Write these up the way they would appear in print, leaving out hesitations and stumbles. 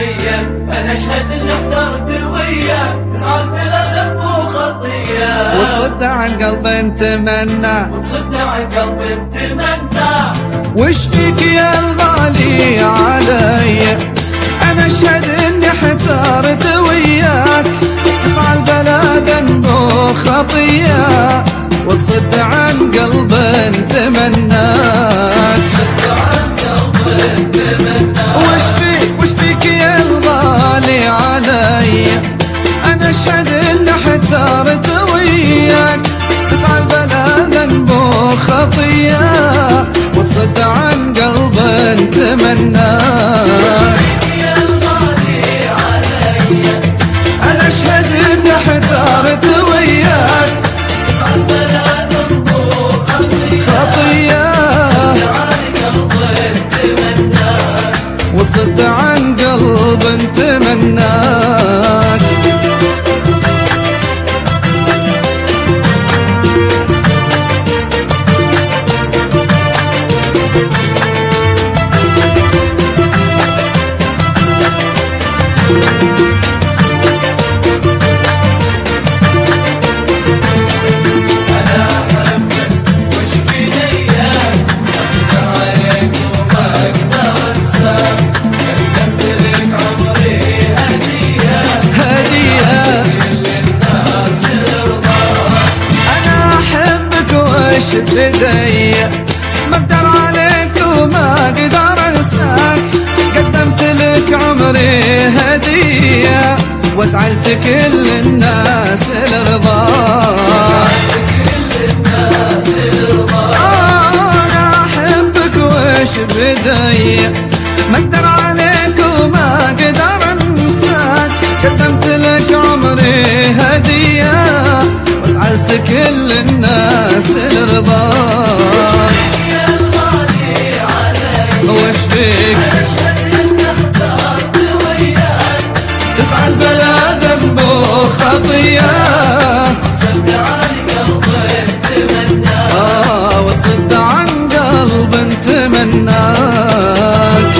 علي، أنا أشهد إن احترت وياك، تزعل بلا ذنب وخطية، وتصد عن قلب تمنى، وتصد عن قلب تمنى. وش فيك يا الغالي علي، أنا أشهد إني احترت وياك، تزعل بلا ذنب وخطية، وتصد عن قلب تمناك. وش فيك يا الغالي علي، أنا أشهد إن احترت وياك، تزعل بلا ذنب وخطية، وتصد عن قلب تمناك. أنا أشهد إن احترت وياك، تزعل بلا ذنب وخطية، وتصد عن قلب تمناك. بدي ما اقدر عليك وما اقدر انساك، قدمت لك عمري هدية، وازعلت كل الناس لرضاك. انا احبك وش بدي ما اقدر عليك وما اقدر انساك، قدمت لك عمري هدية، وازعلت كل الناس لرضاك. وش فيك تزعل بلا ذنب وخطية، وتصد عن قلب تمناك.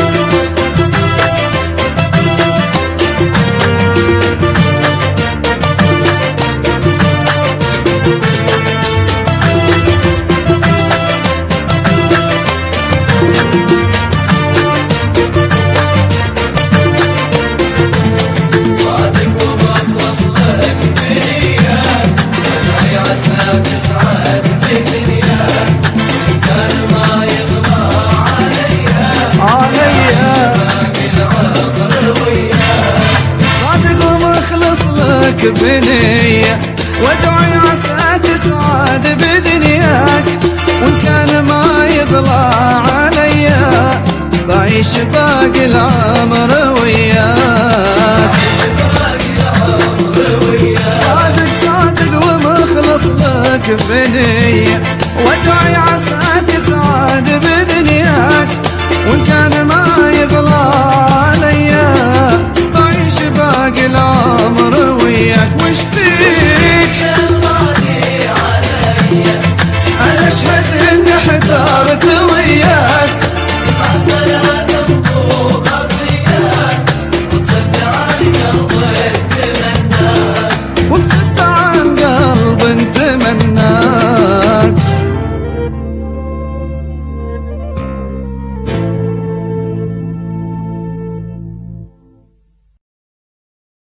بنية وادعي عسى تسعد بدنياك، وان كان ما يطلع عليا بعيش باقي العمر وياك. صادق ومخلص لك بنية